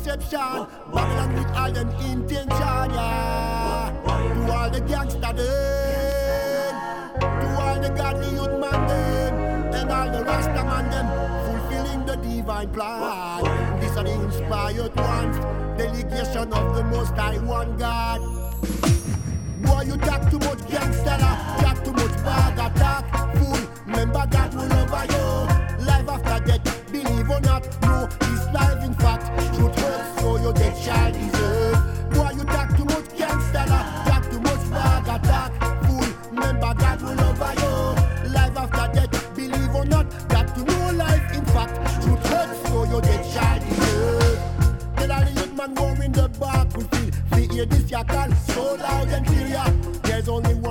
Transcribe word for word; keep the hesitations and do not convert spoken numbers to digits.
deception. Babylon with all them intention, yeah. To all the gangsta them, to all the godly youth man them, and all the Rasta man them, fulfilling the divine plan. These are the inspired ones, delegation of the Most High One God. Boy, you talk too much gangster, talk too much bag attack, fool. Remember God will over you. Life after death, believe or not, no, it's life in fact. Truth hurts, so your death shall deserve. Boy, you talk too much gangster, talk too much bag attack, fool. Remember God will over you. Life after death, believe or not, got to know life in fact. Truth hurts, so your death shall deserve. Tell all the youth man war in the battlefield. Hear this ya call so loud and clear. There's only one